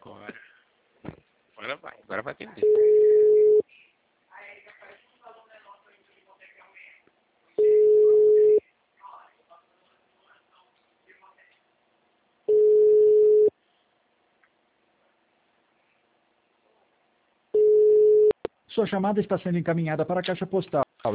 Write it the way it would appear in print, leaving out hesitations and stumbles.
agora. Agora vai atender. Sua chamada está sendo encaminhada para a caixa postal.